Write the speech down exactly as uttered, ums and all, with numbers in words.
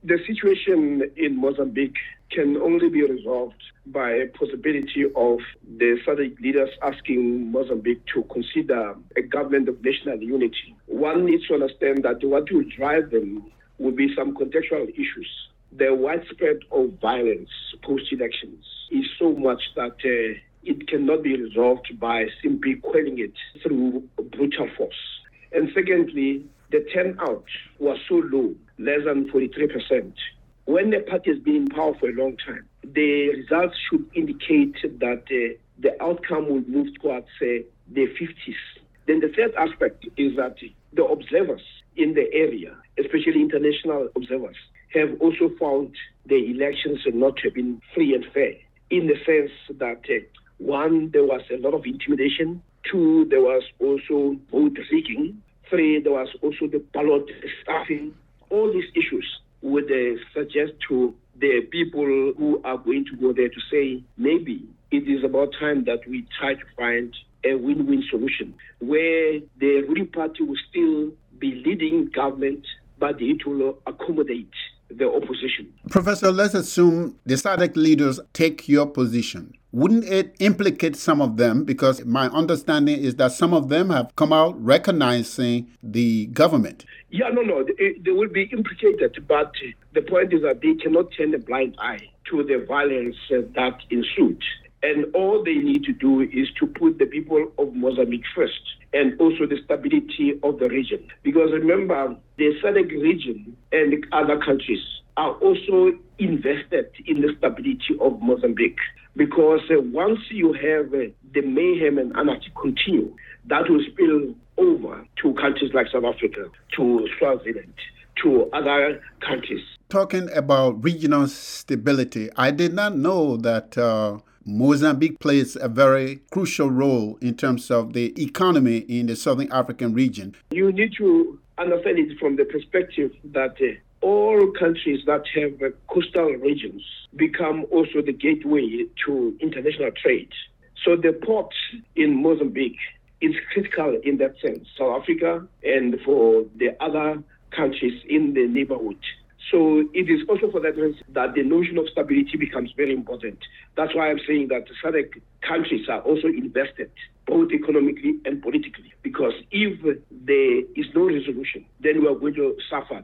The situation in Mozambique can only be resolved by a possibility of the S A D C leaders asking Mozambique to consider a government of national unity. One needs to understand that what will drive them will be some contextual issues. The widespread of violence post-elections is so much that uh, it cannot be resolved by simply quelling it through brutal force. And secondly, the turnout was so low, less than forty-three percent. When the party has been in power for a long time, the results should indicate that uh, the outcome will move towards uh, the fifties. Then the third aspect is that the observers in the area, especially international observers, have also found the elections not to have been free and fair, in the sense that, uh, one, there was a lot of intimidation. Two, there was also vote rigging. Three, there was also the ballot stuffing. All these issues would uh, suggest to the people who are going to go there to say, maybe it is about time that we try to find a win-win solution where the ruling party will still be leading government, but it will accommodate the opposition. Professor, let's assume the S A D C leaders take your position. Wouldn't it implicate some of them? Because my understanding is that some of them have come out recognizing the government. Yeah, no, no, they, they will be implicated, but the point is that they cannot turn a blind eye to the violence uh, that ensued. And all they need to do is to put the people of Mozambique first, and also the stability of the region. Because remember, the S A D C region and other countries are also invested in the stability of Mozambique. Because uh, once you have uh, the mayhem and anarchy continue, that will spill over to countries like South Africa, to Swaziland, to other countries. Talking about regional stability, I did not know that uh, Mozambique plays a very crucial role in terms of the economy in the Southern African region. You need to understand it from the perspective that uh, all countries that have uh, coastal regions become also the gateway to international trade. So the port in Mozambique is critical in that sense, South Africa and for the other countries in the neighborhood. So it is also for that reason that the notion of stability becomes very important. That's why I'm saying that the S A D C countries are also invested, both economically and politically. Because if there is no resolution, then we are going to suffer